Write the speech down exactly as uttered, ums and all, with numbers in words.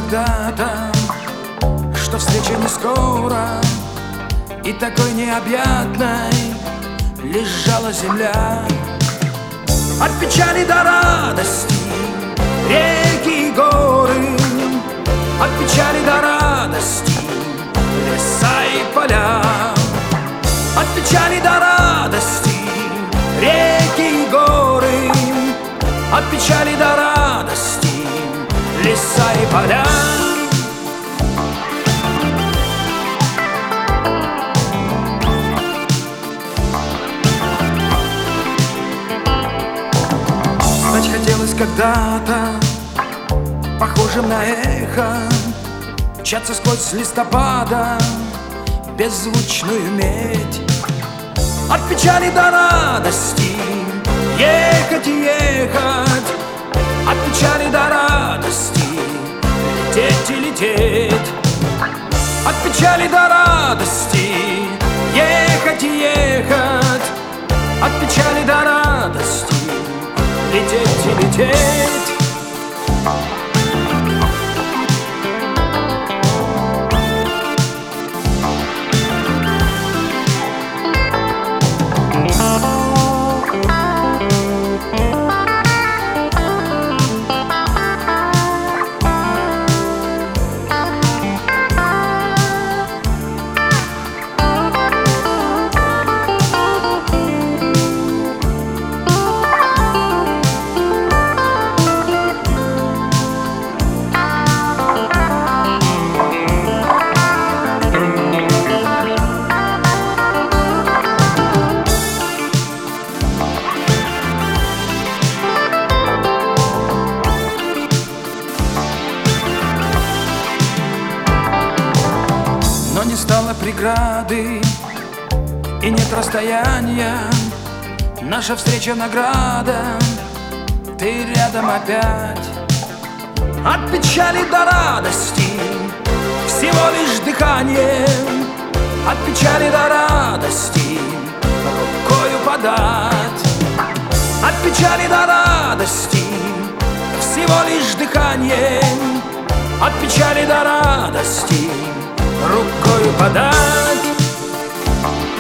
когда-то, что встреча не скоро, и такой необъятной лежала земля. От печали до радости реки и горы, от печали до радости леса и поля. От печали до радости реки и горы, от печали до радости леса и поля. Стать хотелось когда-то похожим на эхо, мчаться сквозь листопада беззвучную медь. От печали до радости ехать и ехать, от печали до радости лететь и лететь. От печали до радости ехать и ехать, от печали до радости лететь и лететь. Но не стало преграды и нет расстояния, наша встреча награда, ты рядом опять. От печали до радости всего лишь дыхание, от печали до радости рукою подать. От печали до радости всего лишь дыхание, от печали до радости рукою подать.